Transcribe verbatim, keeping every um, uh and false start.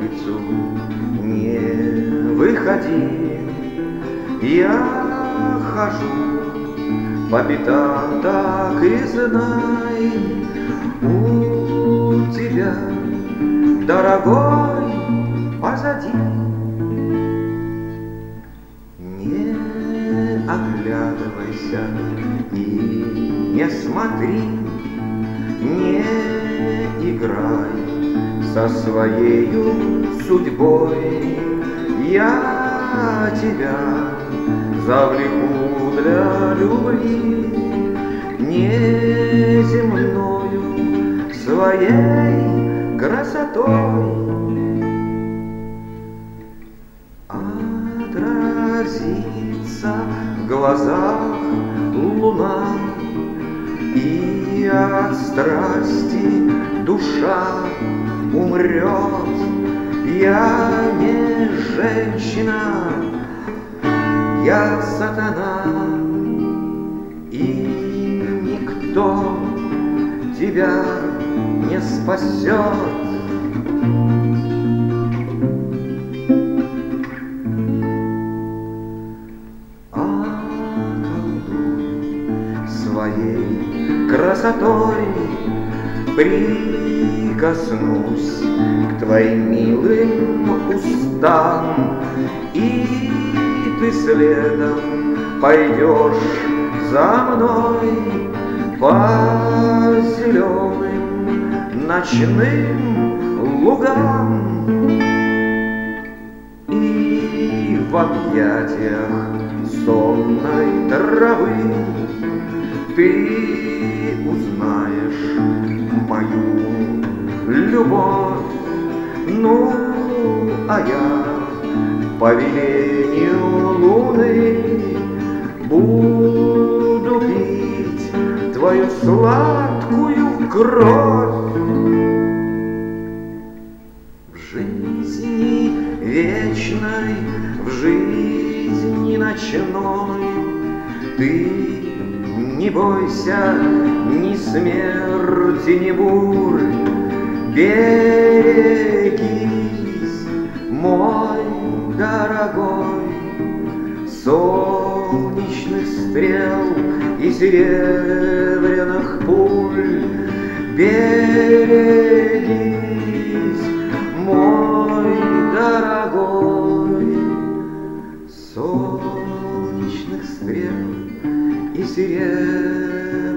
улицу не выходи. Я хожу по пятам, так и знай, у тебя, дорогой, позади. Не оглядывайся и не смотри, не играй со своею судьбой. Я тебя завлеку для любви неземною своей красотой. Отразится в глазах луна, и от страсти душа умрет. Я не женщина, я сатана, и никто тебя не спасет. Своей красотой прикоснусь к твоим милым устам, и ты следом пойдешь за мной по зеленым ночным лугам. И в объятиях сонной травы ты узнаешь мою любовь. Ну, а я по велению луны буду пить твою сладкую кровь. В жизни вечной, в жизни ночной ты не бойся ни смерти, ни бурь. Берегись, мой дорогой, солнечных стрел и серебряных пуль. Берегись, мой дорогой, солнечных стрел и серебряных